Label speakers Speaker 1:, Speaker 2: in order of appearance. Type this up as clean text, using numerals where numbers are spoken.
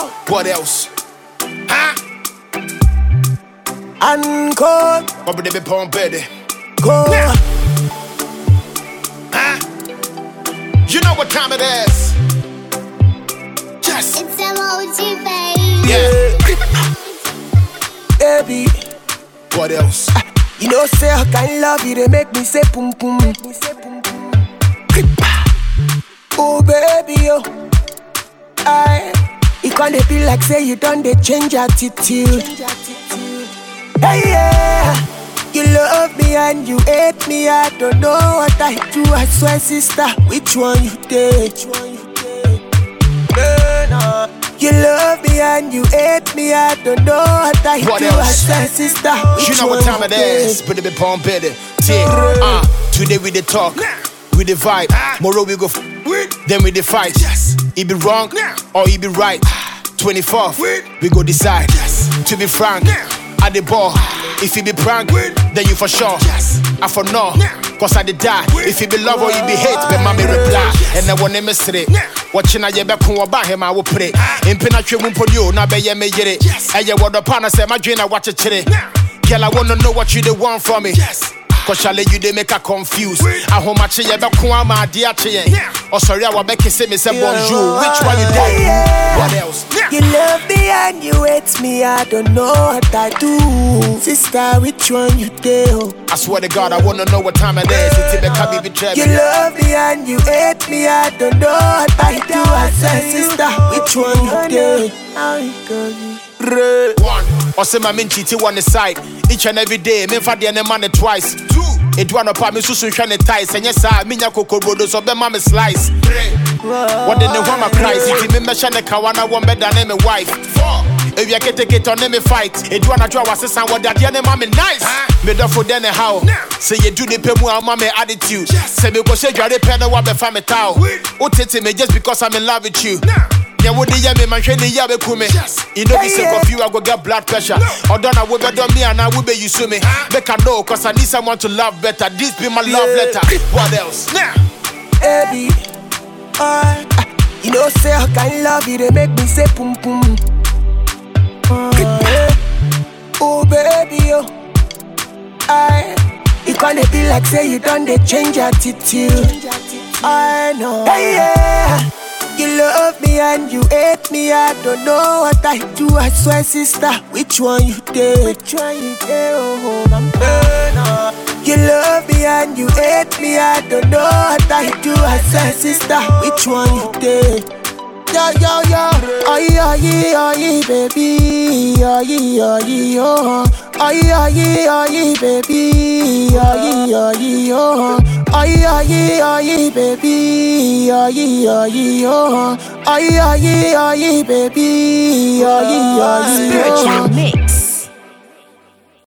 Speaker 1: What else? Huh?
Speaker 2: Encore.
Speaker 1: What would they be pumping?
Speaker 2: Go.
Speaker 1: Huh? You know what time it is? Yes.
Speaker 3: It's emoji, baby.
Speaker 1: Yeah.
Speaker 2: Baby.
Speaker 1: What else?
Speaker 2: You know, say I can love you, they make me say pum pum. Oh baby, oh, it can't be like say you done they change attitude. Hey yeah, you love me and you hate me. I don't know what I do. I swear, sister, which one you take? You love me and you hate me. I don't know what I
Speaker 1: What
Speaker 2: do.
Speaker 1: else?
Speaker 2: I swear, sister, which
Speaker 1: You know
Speaker 2: one
Speaker 1: what time it
Speaker 2: you
Speaker 1: is?
Speaker 2: take?
Speaker 1: Put it be pumping. Today we the talk, we the vibe. Tomorrow we go then we the fight. It be wrong or it be right. 24th we go decide. To be frank, at the ball. If it be prank, then you for sure. I for no, cause I did die. If it be love or it be hate, but mommy reply. And I want to miss it. Watching I get back home about him, I will pray. In Pinatri Mumpodio, now be ye me get it. And you want the partner say my dream, I watch it today. Girl, I wanna know what you they want from me. Cause shall you they make her confused. I home my chair back home my dear chair. Oh sorry, I will make say me say bonjour. Which one you did? What else?
Speaker 2: You love me and you hate me. I don't know what I do. Sister, which one you do?
Speaker 1: I swear to God, I wanna know what time it is. It's in the betrayal.
Speaker 2: You love me and you hate me. I don't know what I do. I say, sister, which one you do?
Speaker 1: One, or say my min cheating on the side. Each and every day, me for the money twice. Two, it one up me so shine the ties. And yes, I mean, cocoa rodo so be mommy slice. Three, what then the one my cries? If you me shine the kawana one better than my wife. Four, if you can take it on me fight. It one I draw was a sound what that the mommy nice. Me da for then how? Say you do the pemu and mommy attitude. Say me go say you are the pen what be family towel. Oh, tete me just because I'm in love with you. Yeah, what the yummy man train the yabe kume. You know, this of you, I go get blood pressure. Or done, I will be done me and I will be you sue me. Make I know, cause I need someone to love better. This be my love letter. What else? Now,
Speaker 2: Baby, you know, say I can love you, they make me say pum pum. Oh baby, oh, it can't be like say you done they change attitude. I know. Hey yeah. You love me and you hate me. I don't know what I do. I swear, sister, which one you take? Which one you take? Oh, you love me and you hate me. I don't know what I do. I swear, sister, which one you take? Yo, yo, yo, aye, baby, aye, oh. Aye, baby, aye, oh. Aye, baby, aye, oh. Aye, baby, aye, oh.
Speaker 3: Spiritual mix.